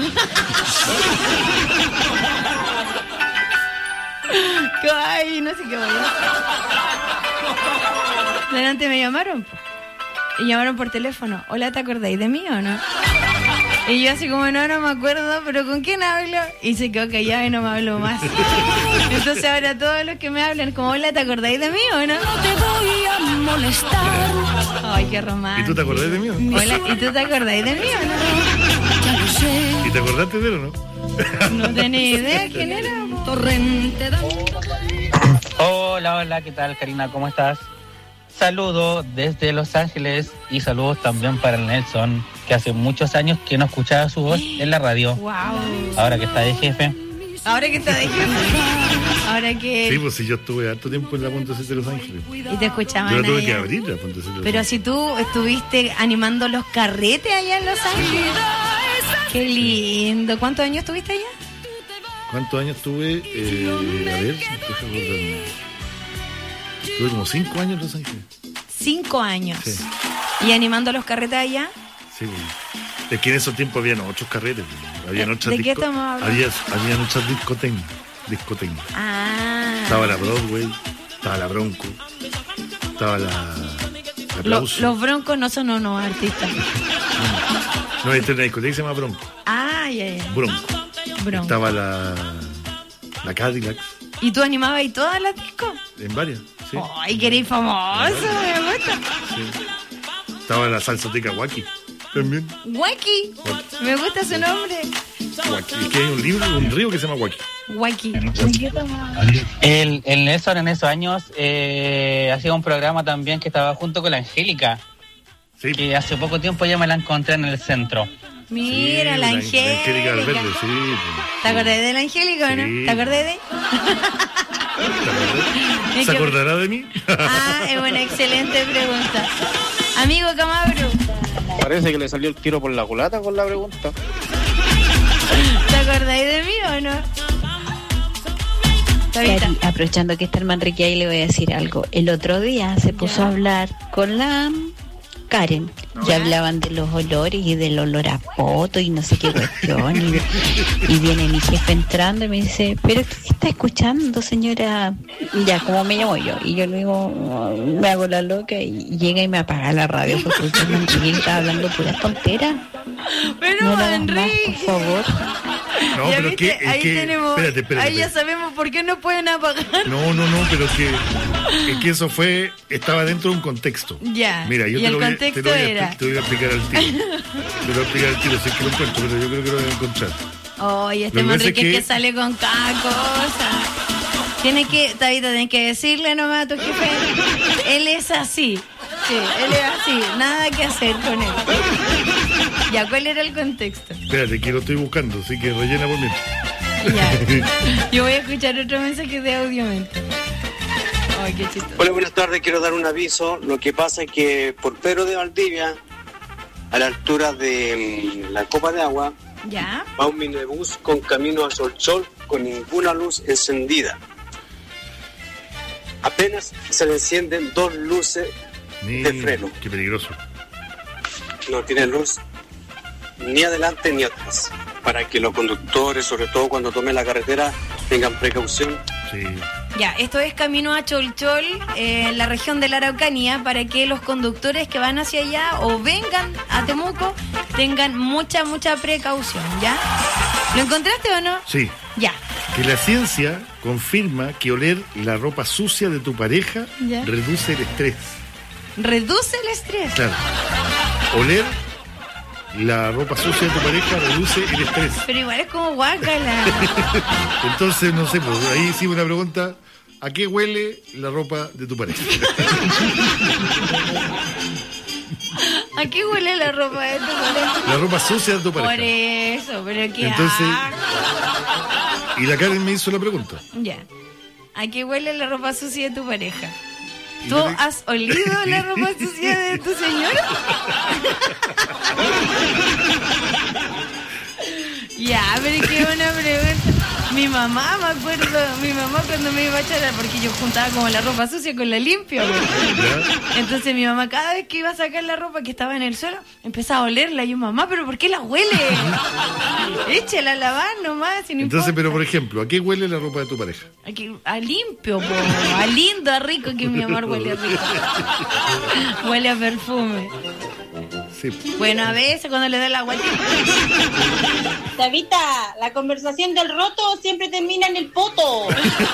Ay, no sé qué voy a... Delante me llamaron y llamaron por teléfono. Hola, ¿te acordáis de mí o no? Y yo así como, no, no me acuerdo, pero ¿con quién hablo? Y se quedó callado y no me habló más. Entonces ahora todos los que me hablan como, hola, ¿te acordáis de mí o no? No te voy a molestar. Ay, qué romántico. ¿Y tú te acordás de mí o no? Hola, ¿y tú te acordáis de mí o no? Ya lo sé. ¿Y te acordaste de él o no? No tenía idea quién era. Torrente dando... Hola, hola, ¿qué tal, Karina? ¿Cómo estás? Saludos desde Los Ángeles y saludos también para el Nelson, que hace muchos años que no escuchaba su voz en la radio. Wow. Ahora que está de jefe. Ahora que está de jefe. Ahora que... Sí, pues si yo estuve harto tiempo en la Punta siete de Los Ángeles. Y te escuchaban Yo la tuve allá. que abrir la Punta siete de Los Pero Ángeles. si tú estuviste animando los carretes allá en Los Ángeles. Qué lindo. ¿Cuántos años estuviste allá? ¿Cuántos años tuve? Eh, a ver, deja acordarme. Tuve como cinco años en Los Ángeles. Cinco años. Sí. ¿Y animando los carretes allá? Sí, bueno. Es que en esos tiempos habían otros carretes. Habían otras ¿De qué disco- estamos hablando? había, habían otras discotecas. discotecas. Ah. Estaba la Broadway, estaba la Bronco, estaba la, la Lo- Aplauso. los broncos no son unos artistas. No, esta es una discoteca que se llama Bronco. Ah, ya, ya. Bronco. Bronco. Estaba la, la Cadillac, ¿Y tú animabas ahí todas las discos? en varias. Sí. Ay, que eres famoso, me gusta. Sí. Estaba la Salsoteca Wacky también. Wacky. Me gusta su nombre. Wacky. Es que hay un libro, un río que se llama Wacky. Wacky. El, el Nelson en esos años eh, hacía un programa también que estaba junto con la Angélica. Que hace poco tiempo ya me la encontré en el centro. Mira, Sí, la La Angélica. Angélica Valverde, sí. ¿Te acordás de la Angélica o no? Sí. ¿Te acordás de? Es ¿Se que- acordará de mí? Ah, es una excelente pregunta. Amigo Camabro, Parece que le salió el tiro por la culata con la pregunta. ¿te acordáis de mí o no? Cari, aprovechando que está el Manrique ahí, le voy a decir algo. El otro día se puso a hablar con la Karen y hablaban de los olores y del olor a poto y no sé qué cuestión. Y, y viene mi jefe entrando y me dice, ¿pero qué está escuchando, señora? Ya, como me llamo yo. Y yo le digo, me hago la loca y llega y me apaga la radio porque el Manrique está hablando pura tontera. Pero no la hagas más, Enrique. por favor. No, ¿Ya pero viste? es que, es ahí que- tenemos, espérate, espérate, ahí ya espérate. sabemos por qué no pueden apagar. No, no, no, pero es que, es que eso fue, estaba dentro de un contexto. Ya. Mira, yo y te el lo, voy, a- contexto te, lo voy a, era. expli- te voy a explicar al tiro. Te lo voy a explicar al tiro, si es que lo encuentro, pero yo creo que lo voy a encontrar. Oye, este Lo que pasa Manrique es es que- que sale con cada cosa. Tiene que, Tabita, tienes que decirle nomás a tu jefe, él es así. Sí, él es así, nada que hacer con él. Ya, ¿cuál era el contexto? Espérate, que lo estoy buscando, así que rellena por mientras. Ya. Yo voy a escuchar otro mensaje de audio mientras. Ay, qué chistoso. Hola, buenas tardes. Quiero dar un aviso. Lo que pasa es que por Pedro de Valdivia, a la altura de mm, la Copa de Agua, ¿Ya? va un minibús con camino a Solchol con ninguna luz encendida. Apenas se le encienden dos luces de freno. Qué peligroso. No tiene luz ni adelante ni atrás. Para que los conductores, sobre todo cuando tomen la carretera, tengan precaución. Sí. Ya, esto es camino a Cholchol, eh, en la región de la Araucanía, para que los conductores que van hacia allá o vengan a Temuco tengan mucha, mucha precaución, ¿ya? ¿Lo encontraste o no? Sí. Ya. Que la ciencia confirma que oler la ropa sucia de tu pareja Ya. reduce el estrés. Reduce el estrés. Claro. Oler la ropa sucia de tu pareja reduce el estrés. Pero igual es como guácala. Entonces, no sé, pues ahí hicimos una pregunta. ¿A qué huele la ropa de tu pareja? ¿A qué huele la ropa de tu pareja? La ropa sucia de tu Por pareja. eso, pero qué Entonces- asco. Y la Karen me hizo la pregunta. Ya. ¿A qué huele la ropa sucia de tu pareja? Y ¿Tú yo le- has olido la ropa sucia de tu señora? Ya, pero es que una pregunta. Mi mamá, me acuerdo, mi mamá cuando me iba a echar, porque yo juntaba como la ropa sucia con la limpia. ¿no? Entonces mi mamá cada vez que iba a sacar la ropa que estaba en el suelo, empezaba a olerla. Y yo, mamá, ¿pero por qué la huele? Échala a lavar nomás, si no Entonces, importa. pero por ejemplo, ¿a qué huele la ropa de tu pareja? Aquí, a limpio, po, a lindo, a rico, que mi amor huele a rico. Huele a perfume. Sí. Bueno, a veces cuando le da la guatita. Davita, la conversación del roto siempre termina en el poto.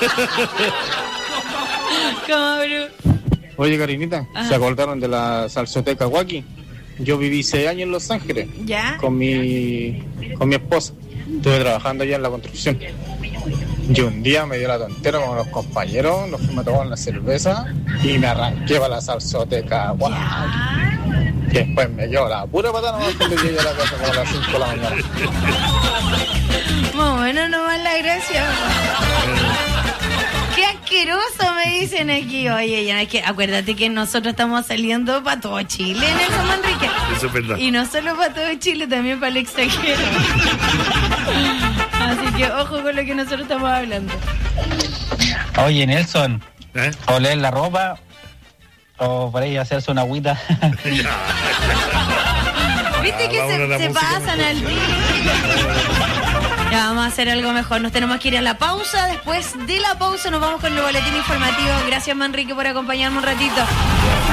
¿Cómo, bro? Oye, Karinita, Ajá. ¿se acordaron de la salsoteca Wacky? Yo viví seis años en Los Ángeles ¿Ya? con mi, con mi esposa. Estuve trabajando allá en la construcción. Y un día me dio la tontera con los compañeros, nos fuimos a tomar una cerveza y me arranqué para la salsoteca Wacky. Y después me quedó la pura patada nomás cuando llegué a la casa como a las cinco de la mañana. Más o menos nomás la gracia. Qué asqueroso me dicen aquí. Oye, ya es que acuérdate que nosotros estamos saliendo para todo Chile en el San Manrique. Eso es verdad. Y no solo para todo Chile, también para el extranjero. Así que ojo con lo que nosotros estamos hablando. Oye, Nelson, ¿Eh? oler la ropa o por ahí hacerse una agüita. ¿Viste que Ah, vámonos a la se, se música pasan al tiro? Ya vamos a hacer algo mejor. Nos tenemos que ir a la pausa. Después de la pausa nos vamos con el boletín informativo. Gracias, Manrique, por acompañarme un ratito.